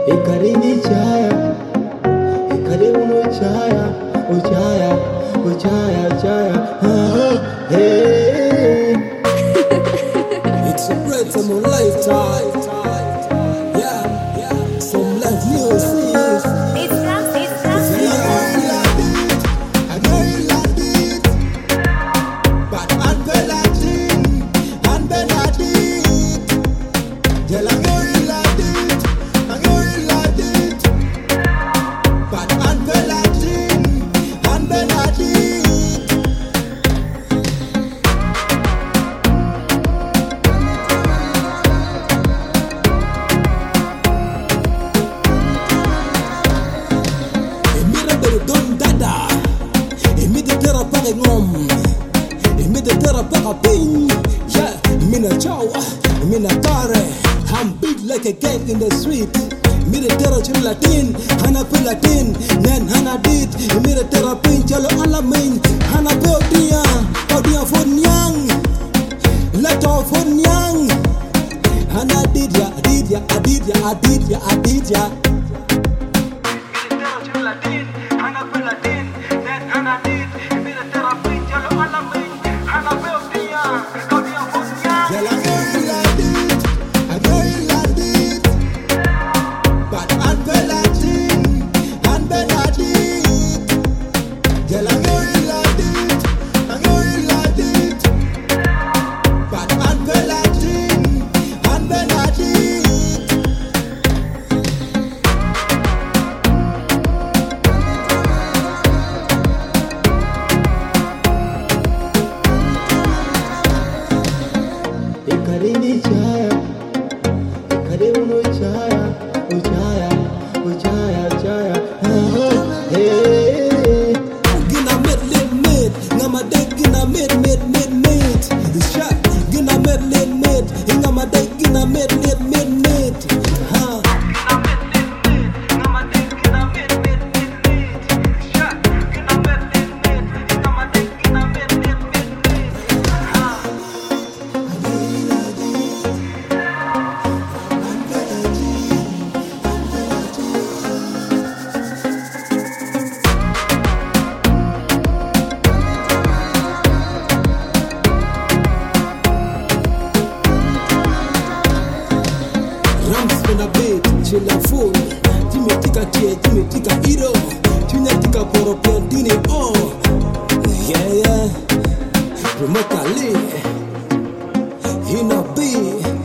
Ekarini chaya, ekare uno chaya, uchaya, uchaya, chaya. Hey. It's a bread from a lifetime. Yeah, some life music. I'm big like a gang in the street. Mira tera chiri Latin, hana pi Latin, nen hana dit. Mira tera pin chalo alamin, hana pe odia fonyang, leto fonyang. Hana didya. Mira tera chiri Latin, hana pi Latin, nen hana dit. Mira tera pin chalo alamin, hana pe odia fonyang. Ekarini chaya, ekare uno chaya, uchaya, uchaya, chaya. Hey. Gina mid, ngama deg gina mid. Shot, gina mid, ngama deg gina mid. Ha. Ngama deg gina mid. Shot, gina mid, ngama deg gina mid. Ha. Rams in a bed, chilla food. Jimmy tika hero. Junior tika poro piantini, oh. Yeah. Remote Ali. In a bed.